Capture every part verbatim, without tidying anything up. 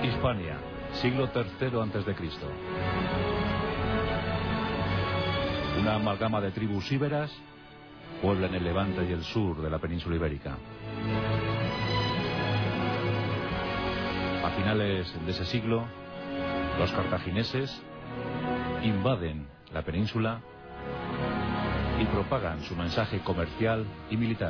Hispania, siglo tercero antes de Cristo. Una amalgama de tribus íberas pueblan el levante y el sur de la península ibérica. A finales de ese siglo, los cartagineses invaden la península y propagan su mensaje comercial y militar.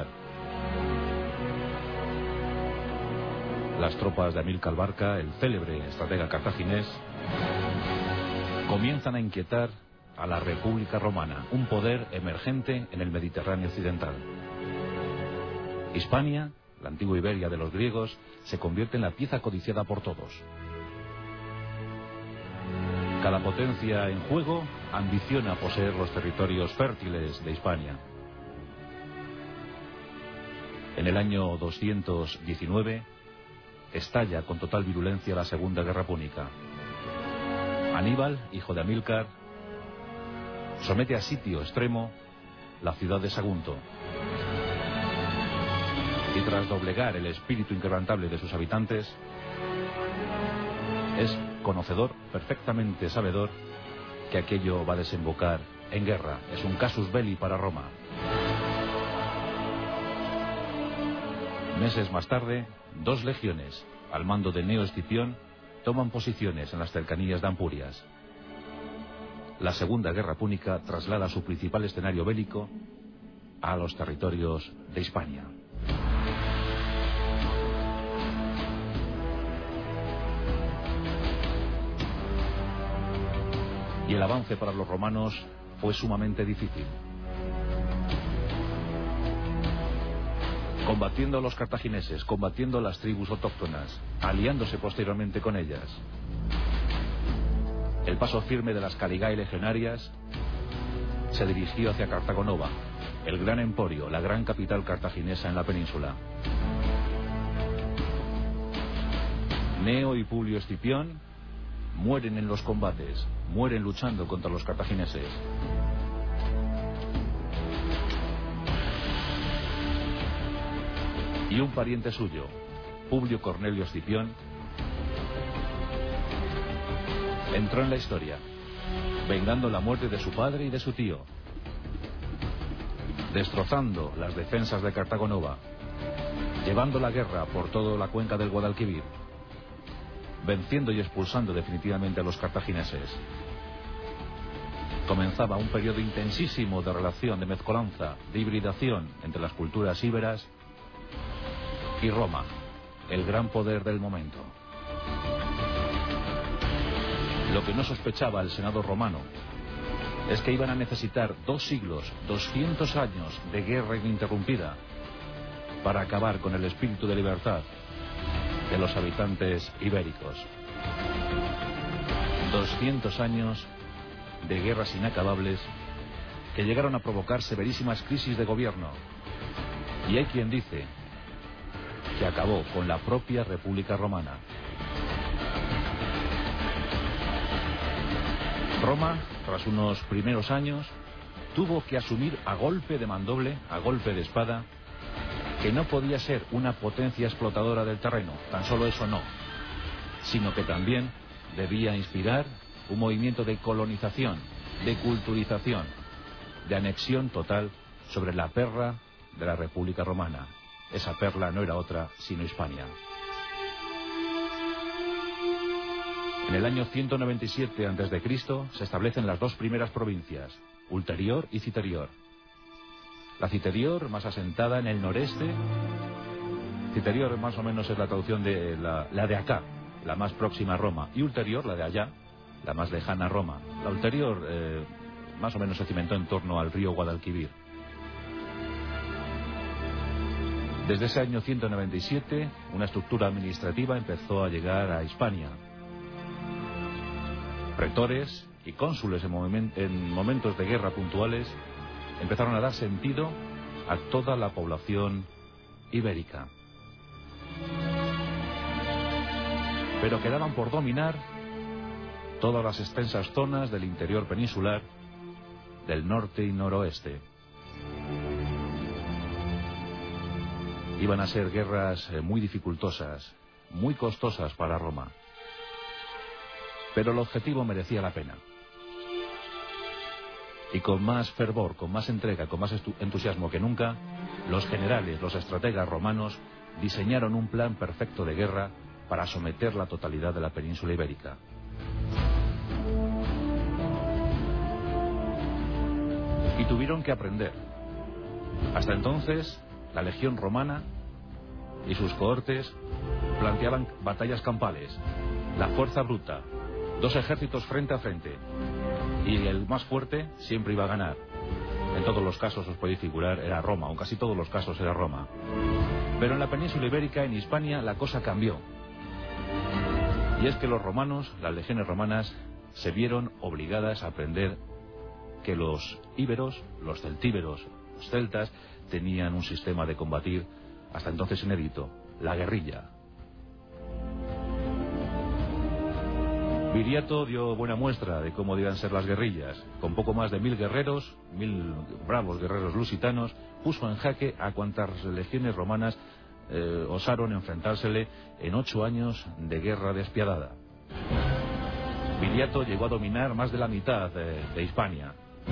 Las tropas de Amílcar Barca, el célebre estratega cartaginés, comienzan a inquietar a la República Romana, un poder emergente en el Mediterráneo occidental. Hispania, la antigua Iberia de los griegos, se convierte en la pieza codiciada por todos. Cada potencia en juego ambiciona poseer los territorios fértiles de Hispania. En el año doscientos diecinueve estalla con total virulencia la Segunda Guerra Púnica. Aníbal, hijo de Amílcar, somete a sitio extremo la ciudad de Sagunto. Y tras doblegar el espíritu inquebrantable de sus habitantes, es conocedor, perfectamente sabedor, que aquello va a desembocar en guerra. Es un casus belli para Roma. Meses más tarde, dos legiones, al mando de Neo Escipión, toman posiciones en las cercanías de Ampurias. La Segunda Guerra Púnica traslada su principal escenario bélico a los territorios de Hispania. Y el avance para los romanos fue sumamente difícil. Combatiendo a los cartagineses, combatiendo a las tribus autóctonas, aliándose posteriormente con ellas. El paso firme de las Caligae legionarias se dirigió hacia Cartago Nova, el gran emporio, la gran capital cartaginesa en la península. Neo y Publio Escipión mueren en los combates, mueren luchando contra los cartagineses. Y un pariente suyo, Publio Cornelio Escipión, entró en la historia, vengando la muerte de su padre y de su tío, destrozando las defensas de Cartago Nova, llevando la guerra por toda la cuenca del Guadalquivir, venciendo y expulsando definitivamente a los cartagineses. Comenzaba un periodo intensísimo de relación, de mezcolanza, de hibridación entre las culturas íberas y Roma, el gran poder del momento. Lo que no sospechaba el Senado romano es que iban a necesitar dos siglos, doscientos años de guerra ininterrumpida para acabar con el espíritu de libertad de los habitantes ibéricos. doscientos años de guerras inacabables que llegaron a provocar severísimas crisis de gobierno. Y hay quien dice que acabó con la propia República Romana. Roma, tras unos primeros años, tuvo que asumir a golpe de mandoble, a golpe de espada, que no podía ser una potencia explotadora del terreno, tan solo eso no, sino que también debía inspirar un movimiento de colonización, de culturización, de anexión total sobre la perla de la República Romana. Esa perla no era otra sino Hispania. En el año ciento noventa y siete antes de Cristo se establecen las dos primeras provincias, Ulterior y Citerior. La Citerior, más asentada en el noreste. Citerior más o menos es la traducción de la, la de acá, la más próxima a Roma, y Ulterior, la de allá, la más lejana a Roma. La Ulterior eh, más o menos se cimentó en torno al río Guadalquivir. Desde ese año ciento noventa y siete, una estructura administrativa empezó a llegar a Hispania. Pretores y cónsules en, momen en momentos de guerra puntuales empezaron a dar sentido a toda la población ibérica. Pero quedaban por dominar todas las extensas zonas del interior peninsular, del norte y noroeste. Iban a ser guerras muy dificultosas, muy costosas para Roma. Pero el objetivo merecía la pena. Y con más fervor, con más entrega, con más entusiasmo que nunca, los generales, los estrategas romanos diseñaron un plan perfecto de guerra para someter la totalidad de la península ibérica. Y tuvieron que aprender. Hasta entonces, la legión romana y sus cohortes planteaban batallas campales, la fuerza bruta, dos ejércitos frente a frente, y el más fuerte siempre iba a ganar. En todos los casos, os podéis figurar, era Roma, o en casi todos los casos era Roma. Pero en la península ibérica, en Hispania, la cosa cambió. Y es que los romanos, las legiones romanas, se vieron obligadas a aprender que los íberos, los celtíberos, los celtas, tenían un sistema de combatir hasta entonces inédito, la guerrilla. Viriato dio buena muestra de cómo debían ser las guerrillas. Con poco más de mil guerreros, mil bravos guerreros lusitanos, puso en jaque a cuantas legiones romanas eh, osaron enfrentársele en ocho años de guerra despiadada. Viriato llegó a dominar más de la mitad de, de Hispania.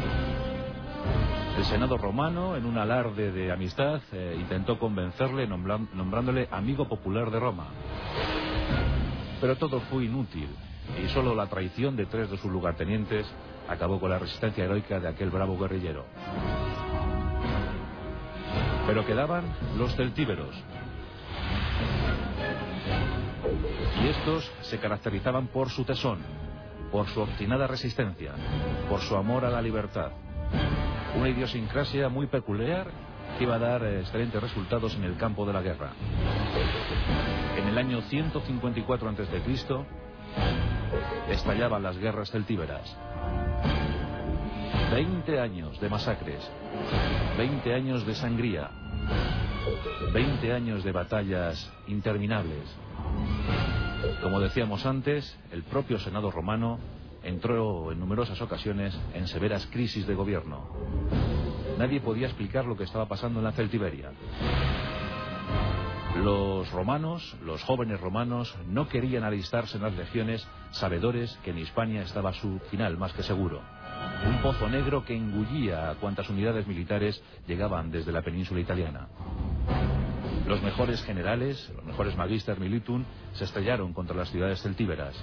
El Senado romano, en un alarde de amistad, eh, intentó convencerle nombrándole amigo popular de Roma. Pero todo fue inútil, y solo la traición de tres de sus lugartenientes acabó con la resistencia heroica de aquel bravo guerrillero. Pero quedaban los celtíberos. Y estos se caracterizaban por su tesón, por su obstinada resistencia, por su amor a la libertad. Una idiosincrasia muy peculiar que iba a dar excelentes resultados en el campo de la guerra. En el año ciento cincuenta y cuatro antes de Cristo estallaban las guerras celtíberas. Veinte años de masacres, veinte años de sangría, veinte años de batallas interminables. Como decíamos antes, el propio Senado romano entró en numerosas ocasiones en severas crisis de gobierno. Nadie podía explicar lo que estaba pasando en la Celtiberia. Los romanos, los jóvenes romanos, no querían alistarse en las legiones, sabedores que en Hispania estaba su final más que seguro. Un pozo negro que engullía a cuantas unidades militares llegaban desde la península italiana. Los mejores generales, los mejores magister militum, se estrellaron contra las ciudades celtíberas.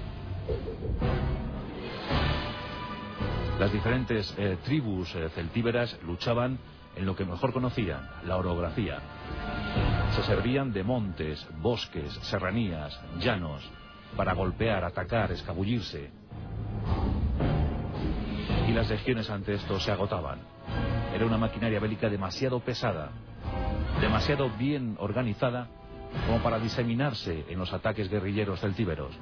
Las diferentes eh, tribus eh, celtíberas luchaban en lo que mejor conocían, la orografía. Se servían de montes, bosques, serranías, llanos, para golpear, atacar, escabullirse. Y las legiones ante esto se agotaban. Era una maquinaria bélica demasiado pesada, demasiado bien organizada como para diseminarse en los ataques guerrilleros celtíberos.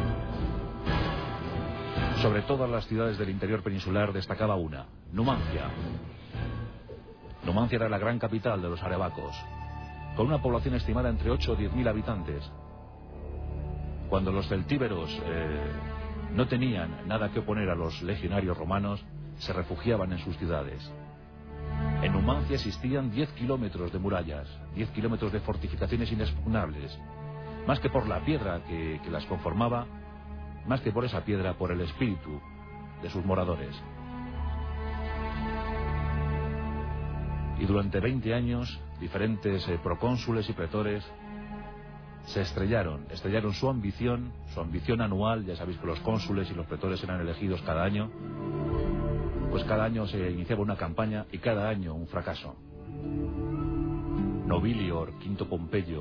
Sobre todas las ciudades del interior peninsular destacaba una, Numancia. Numancia era la gran capital de los arebacos, con una población estimada entre ocho o diez mil habitantes. Cuando los celtíberos eh, no tenían nada que oponer a los legionarios romanos, se refugiaban en sus ciudades. En Numancia existían diez kilómetros de murallas, diez kilómetros de fortificaciones inexpugnables, más que por la piedra que, que las conformaba, más que por esa piedra, por el espíritu de sus moradores. Y durante veinte años, diferentes eh, procónsules y pretores se estrellaron, estrellaron su ambición, su ambición anual. Ya sabéis que los cónsules y los pretores eran elegidos cada año. Pues cada año se iniciaba una campaña y cada año un fracaso. Nobilior, Quinto Pompeyo,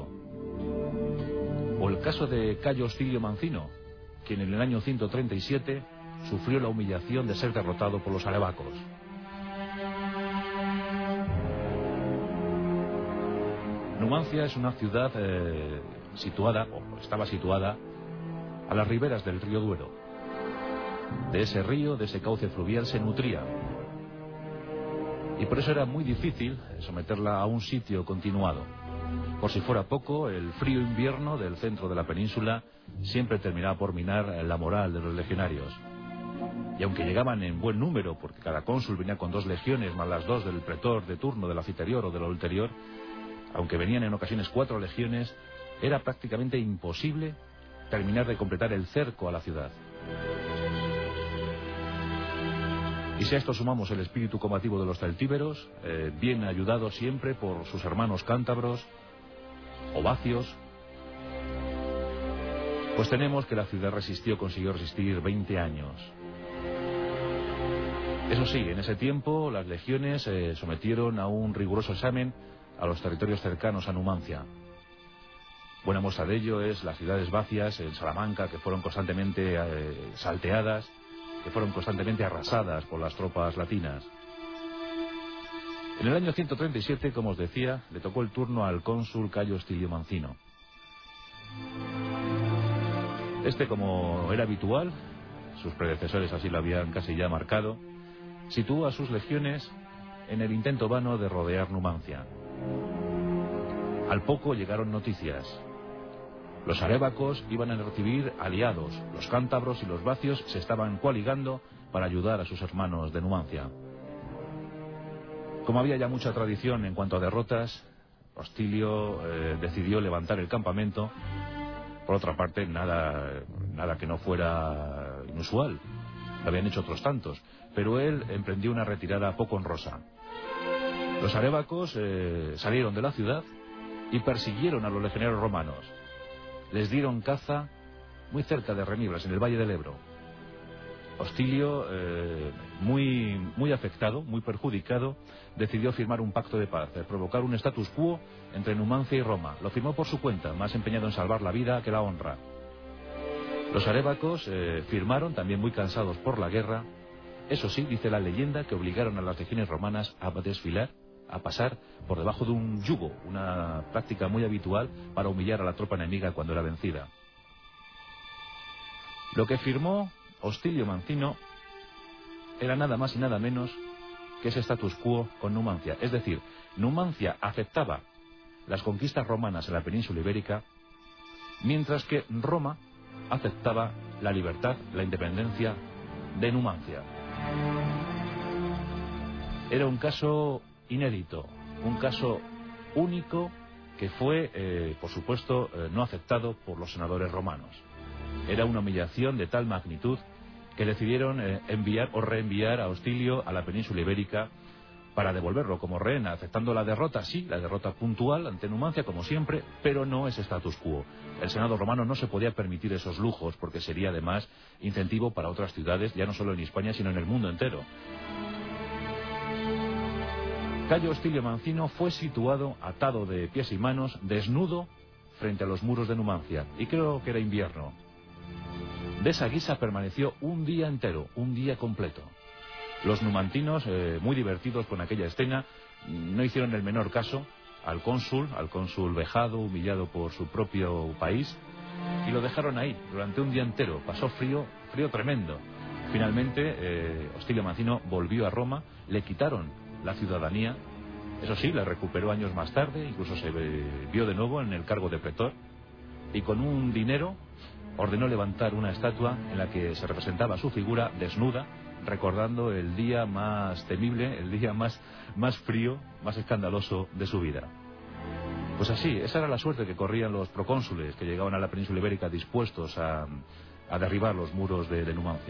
o el caso de Cayo Hostilio Mancino, quien en el año ciento treinta y siete sufrió la humillación de ser derrotado por los arebacos. Numancia es una ciudad eh, situada, o estaba situada, a las riberas del río Duero. De ese río, de ese cauce fluvial, se nutría. Y por eso era muy difícil someterla a un sitio continuado. Por si fuera poco, el frío invierno del centro de la península siempre terminaba por minar la moral de los legionarios. Y aunque llegaban en buen número, porque cada cónsul venía con dos legiones, más las dos del pretor de turno, del anfiterior o del ulterior, aunque venían en ocasiones cuatro legiones, era prácticamente imposible terminar de completar el cerco a la ciudad. Y si a esto sumamos el espíritu combativo de los celtíberos, eh, bien ayudados siempre por sus hermanos cántabros o vacios, pues tenemos que la ciudad resistió, consiguió resistir veinte años. Eso sí, en ese tiempo las legiones eh, sometieron a un riguroso examen a los territorios cercanos a Numancia. Buena muestra de ello es las ciudades vacias en Salamanca, que fueron constantemente eh, salteadas, que fueron constantemente arrasadas por las tropas latinas. En el año ciento treinta y siete, como os decía, le tocó el turno al cónsul Cayo Hostilio Mancino. Este, como era habitual, sus predecesores así lo habían casi ya marcado, situó a sus legiones en el intento vano de rodear Numancia. Al poco llegaron noticias. Los arébacos iban a recibir aliados, los cántabros y los vacios se estaban coaligando para ayudar a sus hermanos de Numancia. Como había ya mucha tradición en cuanto a derrotas, Hostilio eh, decidió levantar el campamento. Por otra parte, nada, nada que no fuera inusual, lo habían hecho otros tantos, pero él emprendió una retirada poco honrosa. Los arébacos eh, salieron de la ciudad y persiguieron a los legionarios romanos. Les dieron caza muy cerca de Remibras, en el Valle del Ebro. Hostilio, eh, muy, muy afectado, muy perjudicado, decidió firmar un pacto de paz, provocar un status quo entre Numancia y Roma. Lo firmó por su cuenta, más empeñado en salvar la vida que la honra. Los arébacos eh, firmaron, también muy cansados por la guerra. Eso sí, dice la leyenda, que obligaron a las legiones romanas a desfilar, a pasar por debajo de un yugo, una práctica muy habitual para humillar a la tropa enemiga cuando era vencida. Lo que firmó Hostilio Mancino era nada más y nada menos que ese status quo con Numancia. Es decir, Numancia aceptaba las conquistas romanas en la península ibérica, mientras que Roma aceptaba la libertad, la independencia de Numancia. Era un caso inédito, un caso único que fue, eh, por supuesto, eh, no aceptado por los senadores romanos. Era una humillación de tal magnitud que decidieron eh, enviar o reenviar a Hostilio a la península ibérica para devolverlo como rehén, aceptando la derrota, sí, la derrota puntual ante Numancia, como siempre, pero no ese status quo. El Senado romano no se podía permitir esos lujos, porque sería además incentivo para otras ciudades, ya no solo en Hispania, sino en el mundo entero. Cayo Hostilio Mancino fue situado, atado de pies y manos, desnudo, frente a los muros de Numancia, y creo que era invierno. De esa guisa permaneció un día entero, un día completo. Los numantinos, eh, muy divertidos con aquella escena, no hicieron el menor caso al cónsul, al cónsul vejado, humillado por su propio país, y lo dejaron ahí durante un día entero. Pasó frío, frío tremendo. Finalmente, eh, Hostilio Mancino volvió a Roma, le quitaron la ciudadanía, eso sí, la recuperó años más tarde, incluso se vio de nuevo en el cargo de pretor, y con un dinero ordenó levantar una estatua en la que se representaba su figura desnuda, recordando el día más temible, el día más, más frío, más escandaloso de su vida. Pues así, esa era la suerte que corrían los procónsules que llegaban a la península ibérica dispuestos a, a derribar los muros de, de Numancia.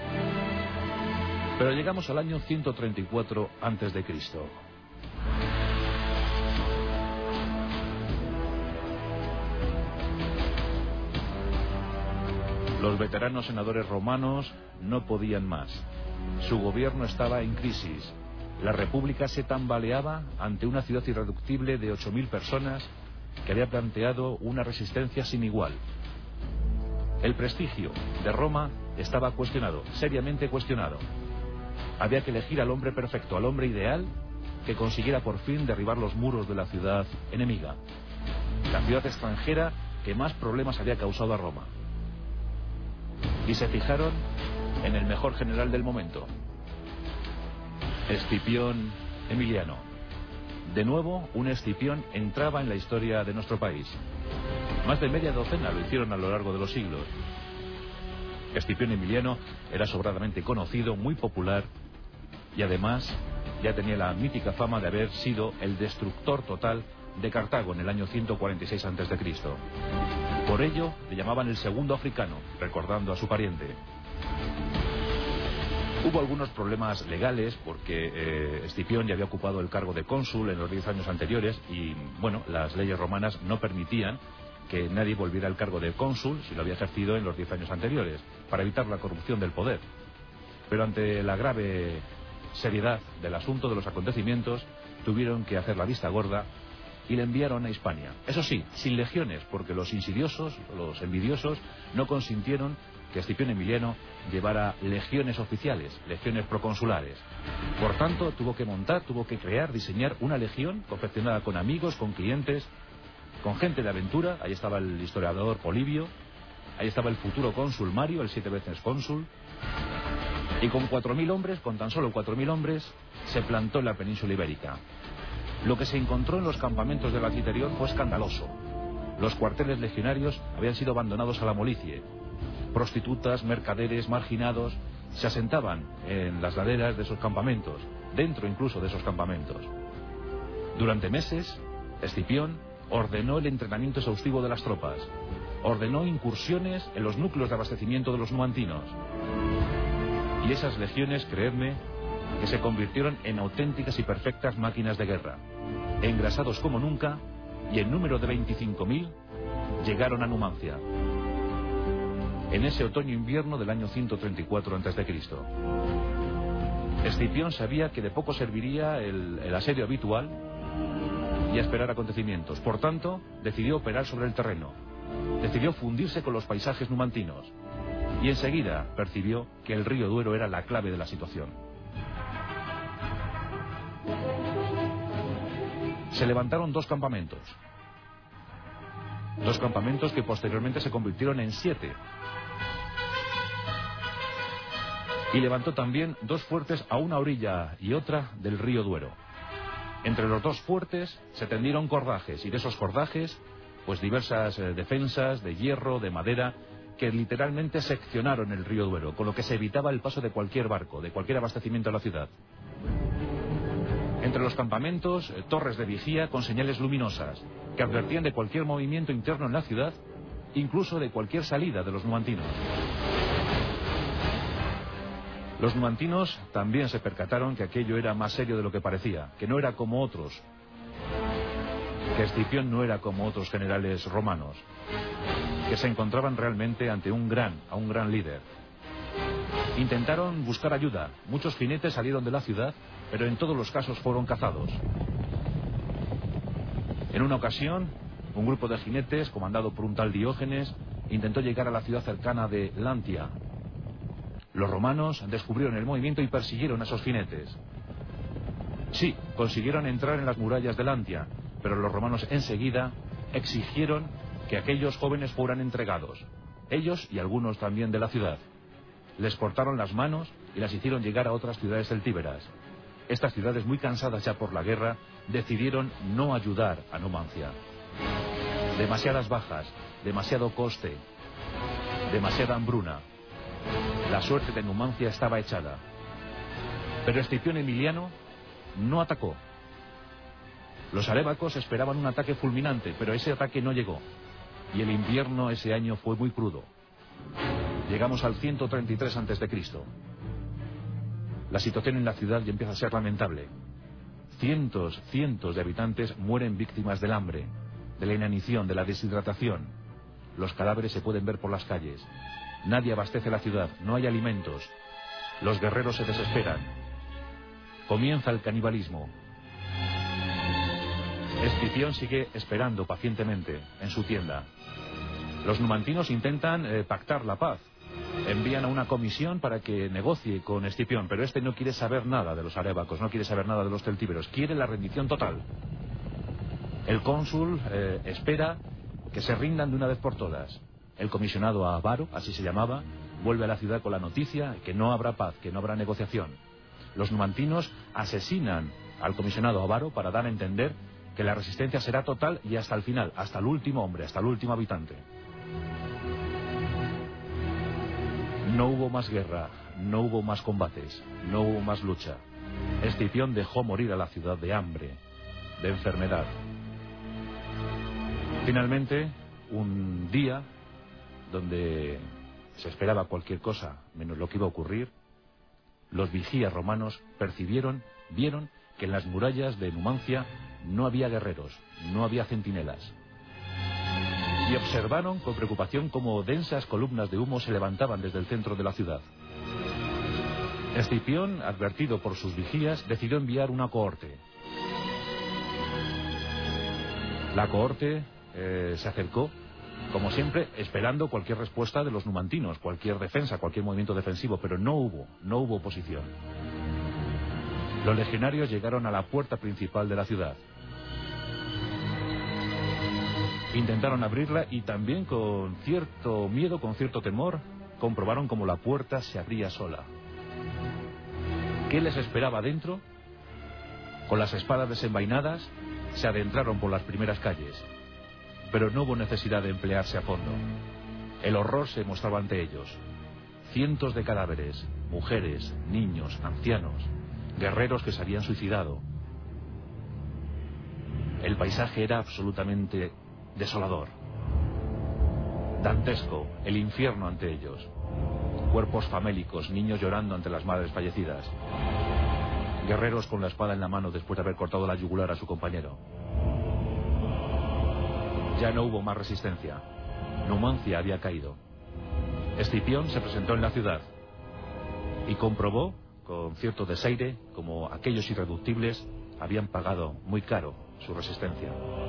Pero llegamos al año ciento treinta y cuatro antes de Cristo. Los veteranos senadores romanos no podían más. Su gobierno estaba en crisis. La república se tambaleaba ante una ciudad irreductible de ocho mil personas que había planteado una resistencia sin igual. El prestigio de Roma estaba cuestionado, seriamente cuestionado. Había que elegir al hombre perfecto, al hombre ideal, que consiguiera por fin derribar los muros de la ciudad enemiga. La ciudad extranjera que más problemas había causado a Roma. Y se fijaron en el mejor general del momento, Escipión Emiliano. De nuevo, un Escipión entraba en la historia de nuestro país. Más de media docena lo hicieron a lo largo de los siglos. Escipión Emiliano era sobradamente conocido, muy popular, y además ya tenía la mítica fama de haber sido el destructor total de Cartago en el año ciento cuarenta y seis antes de Cristo. Por ello le llamaban el segundo africano, recordando a su pariente. Hubo algunos problemas legales porque eh, Escipión ya había ocupado el cargo de cónsul en los diez años anteriores y, bueno, las leyes romanas no permitían que nadie volviera al cargo de cónsul si lo había ejercido en los diez años anteriores, para evitar la corrupción del poder. Pero ante la grave seriedad del asunto, de los acontecimientos, tuvieron que hacer la vista gorda y le enviaron a Hispania. Eso sí, sin legiones, porque los insidiosos, los envidiosos, no consintieron que Escipión Emiliano llevara legiones oficiales, legiones proconsulares. Por tanto, tuvo que montar, tuvo que crear, diseñar una legión confeccionada con amigos, con clientes, con gente de aventura. Ahí estaba el historiador Polibio, ahí estaba el futuro cónsul Mario, el siete veces cónsul, y con cuatro mil hombres, con tan solo cuatro mil hombres, se plantó en la península ibérica. Lo que se encontró en los campamentos del anterior fue escandaloso. Los cuarteles legionarios habían sido abandonados a la molicie. Prostitutas, mercaderes, marginados se asentaban en las laderas de esos campamentos, dentro incluso de esos campamentos. Durante meses, Escipión ordenó el entrenamiento exhaustivo de las tropas, ordenó incursiones en los núcleos de abastecimiento de los numantinos. Y esas legiones, creedme, que se convirtieron en auténticas y perfectas máquinas de guerra. Engrasados como nunca, y en número de veinticinco mil, llegaron a Numancia en ese otoño-invierno del año ciento treinta y cuatro antes de Cristo. Escipión sabía que de poco serviría el, el asedio habitual y a esperar acontecimientos. Por tanto, decidió operar sobre el terreno. Decidió fundirse con los paisajes numantinos. Y enseguida percibió que el río Duero era la clave de la situación. Se levantaron dos campamentos. Dos campamentos que posteriormente se convirtieron en siete. Y levantó también dos fuertes a una orilla y otra del río Duero. Entre los dos fuertes se tendieron cordajes, y de esos cordajes, pues diversas eh, defensas de hierro, de madera, que literalmente seccionaron el río Duero, con lo que se evitaba el paso de cualquier barco, de cualquier abastecimiento a la ciudad. Entre los campamentos, eh, torres de vigía con señales luminosas, que advertían de cualquier movimiento interno en la ciudad, incluso de cualquier salida de los numantinos. Los numantinos también se percataron que aquello era más serio de lo que parecía, que no era como otros, que Escipión no era como otros generales romanos, que se encontraban realmente ante un gran, a un gran líder. Intentaron buscar ayuda, muchos jinetes salieron de la ciudad, pero en todos los casos fueron cazados. En una ocasión, un grupo de jinetes, comandado por un tal Diógenes, intentó llegar a la ciudad cercana de Lantia. Los romanos descubrieron el movimiento y persiguieron a esos jinetes. Sí, consiguieron entrar en las murallas de Lantia, pero los romanos enseguida exigieron que aquellos jóvenes fueran entregados, ellos y algunos también de la ciudad. Les cortaron las manos y las hicieron llegar a otras ciudades celtíberas. Estas ciudades, muy cansadas ya por la guerra, decidieron no ayudar a Numancia. Demasiadas bajas, demasiado coste, demasiada hambruna. La suerte de Numancia estaba echada. Pero Escipión Emiliano no atacó. Los arévacos esperaban un ataque fulminante, pero ese ataque no llegó. Y el invierno ese año fue muy crudo. Llegamos al ciento treinta y tres antes de Cristo. La situación en la ciudad ya empieza a ser lamentable. Cientos, cientos de habitantes mueren víctimas del hambre, de la inanición, de la deshidratación. Los cadáveres se pueden ver por las calles. Nadie abastece la ciudad, no hay alimentos. Los guerreros se desesperan. Comienza el canibalismo. Escipión sigue esperando pacientemente en su tienda. Los numantinos intentan eh, pactar la paz. Envían a una comisión para que negocie con Escipión, pero este no quiere saber nada de los arévacos, no quiere saber nada de los celtíberos, quiere la rendición total. El cónsul eh, espera que se rindan de una vez por todas. El comisionado Avaro, así se llamaba, vuelve a la ciudad con la noticia que no habrá paz, que no habrá negociación. Los numantinos asesinan al comisionado Avaro para dar a entender que la resistencia será total y hasta el final, hasta el último hombre, hasta el último habitante. No hubo más guerra, no hubo más combates, no hubo más lucha. Escipión dejó morir a la ciudad de hambre, de enfermedad. Finalmente, un día donde se esperaba cualquier cosa menos lo que iba a ocurrir, los vigías romanos percibieron, vieron que en las murallas de Numancia no había guerreros, no había centinelas. Y observaron con preocupación cómo densas columnas de humo se levantaban desde el centro de la ciudad. Escipión, advertido por sus vigías, decidió enviar una cohorte. La cohorte eh, se acercó, como siempre, esperando cualquier respuesta de los numantinos, cualquier defensa, cualquier movimiento defensivo, pero no hubo, no hubo oposición. Los legionarios llegaron a la puerta principal de la ciudad. Intentaron abrirla y también con cierto miedo, con cierto temor, comprobaron cómo la puerta se abría sola. ¿Qué les esperaba dentro? Con las espadas desenvainadas, se adentraron por las primeras calles. Pero no hubo necesidad de emplearse a fondo. El horror se mostraba ante ellos. Cientos de cadáveres, mujeres, niños, ancianos, guerreros que se habían suicidado. El paisaje era absolutamente desolador, dantesco, el infierno ante ellos. Cuerpos famélicos, niños llorando ante las madres fallecidas. Guerreros con la espada en la mano después de haber cortado la yugular a su compañero. Ya no hubo más resistencia. Numancia había caído. Escipión se presentó en la ciudad y comprobó con cierto desaire como aquellos irreductibles habían pagado muy caro su resistencia.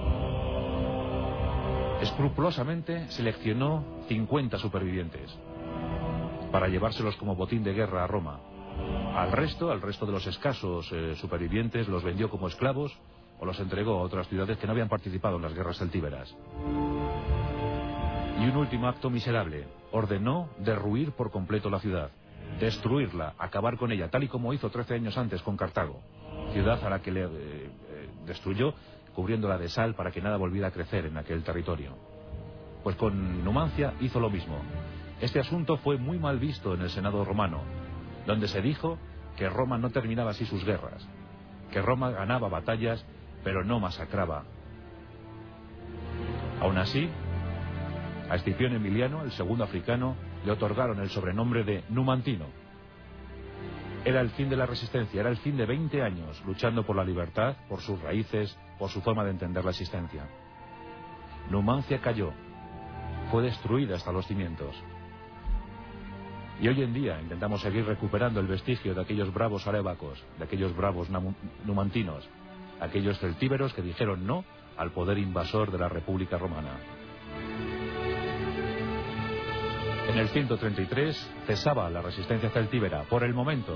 Escrupulosamente seleccionó cincuenta supervivientes para llevárselos como botín de guerra a Roma. Al resto, al resto de los escasos eh, supervivientes los vendió como esclavos o los entregó a otras ciudades que no habían participado en las guerras celtíberas. Y un último acto miserable: ordenó derruir por completo la ciudad, destruirla, acabar con ella, tal y como hizo trece años antes con Cartago, ciudad a la que le eh, eh, destruyó, cubriéndola de sal para que nada volviera a crecer en aquel territorio. Pues con Numancia hizo lo mismo. Este asunto fue muy mal visto en el Senado romano, donde se dijo que Roma no terminaba así sus guerras, que Roma ganaba batallas, pero no masacraba. Aún así, a Escipión Emiliano, el segundo africano, le otorgaron el sobrenombre de Numantino. Era el fin de la resistencia, era el fin de veinte años luchando por la libertad, por sus raíces, por su forma de entender la existencia. Numancia cayó, fue destruida hasta los cimientos. Y hoy en día intentamos seguir recuperando el vestigio de aquellos bravos arébacos, de aquellos bravos numantinos, aquellos celtíberos que dijeron no al poder invasor de la República Romana. En el ciento treinta y tres cesaba la resistencia celtíbera, por el momento.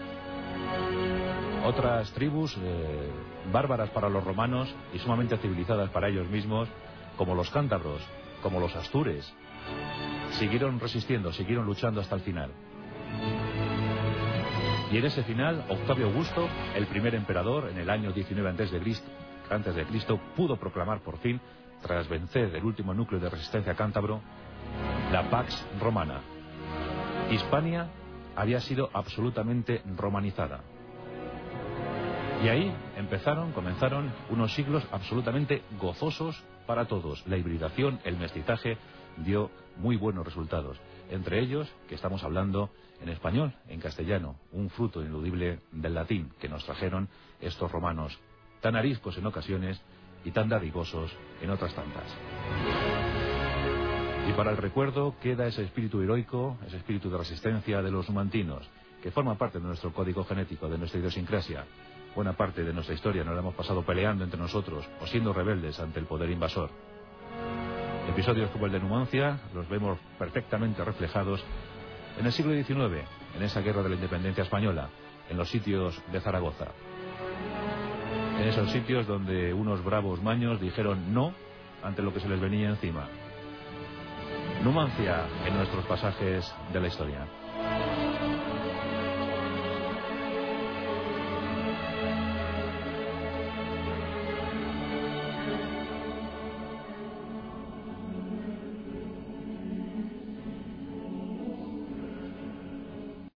Otras tribus eh, bárbaras para los romanos y sumamente civilizadas para ellos mismos, como los cántabros, como los astures, siguieron resistiendo, siguieron luchando hasta el final. Y en ese final, Octavio Augusto, el primer emperador, en el año diecinueve antes de Cristo, antes de Cristo, pudo proclamar por fin, tras vencer el último núcleo de resistencia cántabro, la Pax Romana. Hispania había sido absolutamente romanizada. Y ahí empezaron, comenzaron unos siglos absolutamente gozosos para todos. La hibridación, el mestizaje, dio muy buenos resultados. Entre ellos, que estamos hablando en español, en castellano, un fruto ineludible del latín que nos trajeron estos romanos, tan ariscos en ocasiones y tan dadivosos en otras tantas. Y para el recuerdo queda ese espíritu heroico, ese espíritu de resistencia de los numantinos, que forma parte de nuestro código genético, de nuestra idiosincrasia. Buena parte de nuestra historia nos la hemos pasado peleando entre nosotros o siendo rebeldes ante el poder invasor. Episodios como el de Numancia los vemos perfectamente reflejados en el siglo diecinueve, en esa guerra de la independencia española, en los sitios de Zaragoza. En esos sitios donde unos bravos maños dijeron no ante lo que se les venía encima. Numancia en nuestros pasajes de la historia.